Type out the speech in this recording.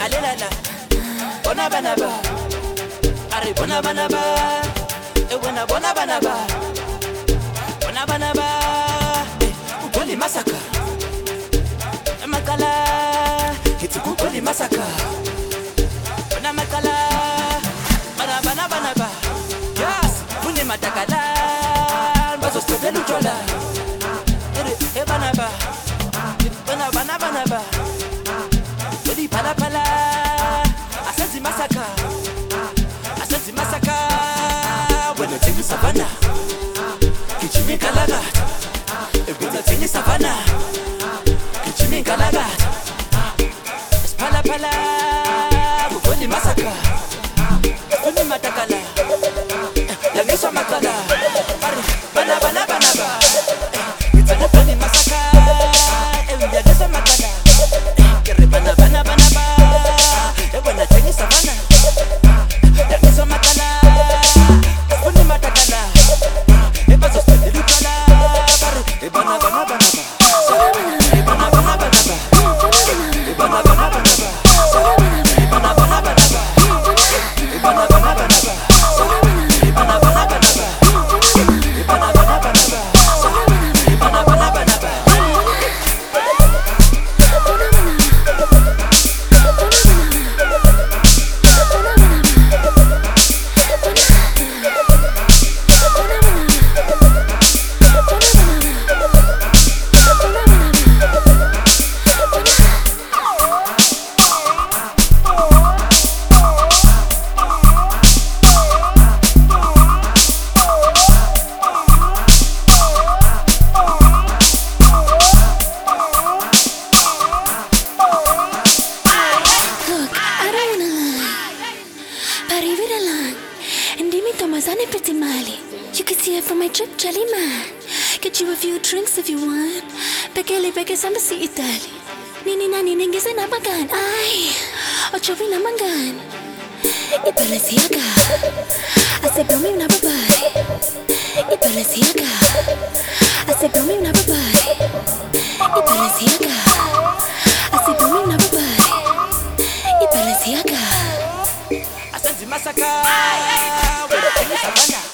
alelala bona bana ba are bona bana ba e bona bana ba ugoli masaka makala hiti ugoli masaka bona makala bana ba yes mune matakala bazo stodelu chola e bana ba udi pala asenzi masaka wena thengi savana kichimi kalaga ebita thengi savana kichimi kalaga pala udi masaka uni matakala yangiswa makala bana ba itana pani masaka yangiswa makala kere bana ebona thengi savana yangiswa makala uni matakala ebazo stedelu kala ebana You can see it from my trip, Jelly Man. Get you a few drinks if you want. Peke samba si Italy. Nini ningise na magan. Ay, ochovi na mangan. Ipalasiaga. Asebami na babae. Ipalasiaga. Asebami na babae. Ipalasiaga. Asebami na babae. Ipalasiaga. Asenzi masaka. Wena thengi savana